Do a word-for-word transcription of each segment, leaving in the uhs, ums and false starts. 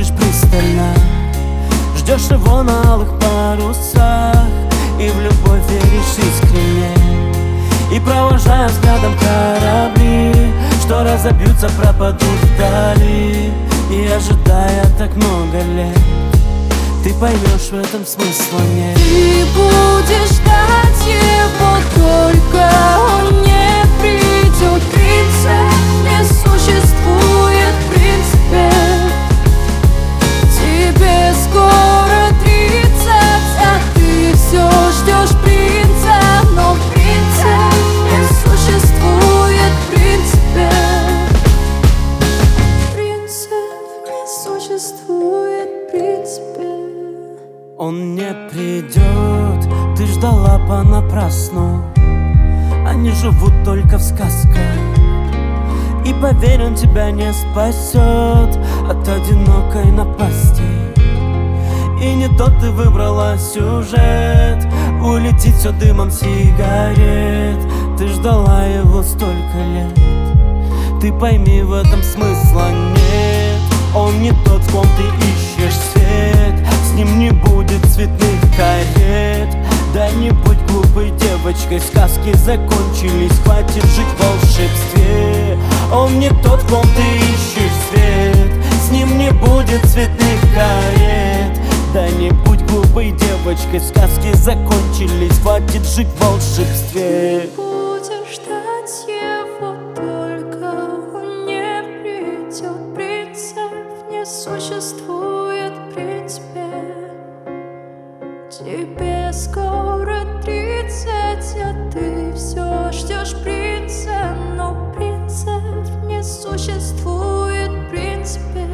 смотришь пристально, ждешь его на алых парусах, и в любовь веришь искренне, и провожая взглядом корабли, что разобьются, пропадут вдали. И ожидая так много лет, ты поймешь, в этом смысла нет. Ты будешь ждать его, только он не придет. Принцип не существует, в принципе. Тебе скоро тридцать, а ты все ждешь принца. Но принцип не существует, в принципе. Принцип не существует, в принципе. Он не придет, ты ждала понапрасну. Они живут только в сказках, и поверь, он тебя не спасет от одинокой напасти. И не тот ты выбрала сюжет, улетит все дымом сигарет. Ты ждала его столько лет, ты пойми, в этом смысла нет. Он не тот, в ком ты ищешь свет, с ним не будет цветных карет. Да не будь глупой девочкой, сказки закончились, хватит жить в волшебстве. Он не тот, в ком ты ищешь свет, с ним не будет цветных карет. Да не будь глупой девочкой, сказки закончились, хватит жить в волшебстве. Ты будешь ждать его, только он не придет. Принцип не существует, в принципе. Тебе скоро тридцать, а ты все ждешь принца. Но принцип не существует, в принципе.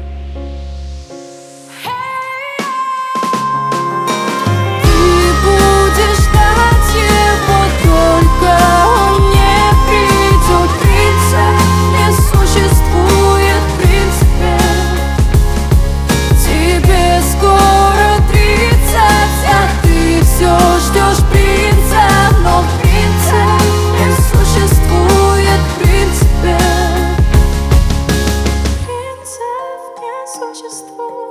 Ты будешь ждать его, только он не придет. Принцип не существует, в принципе. Тебе скоро тридцать, а ты все ждешь принца. Но принцип не существует, в принципе. Принцип не существует.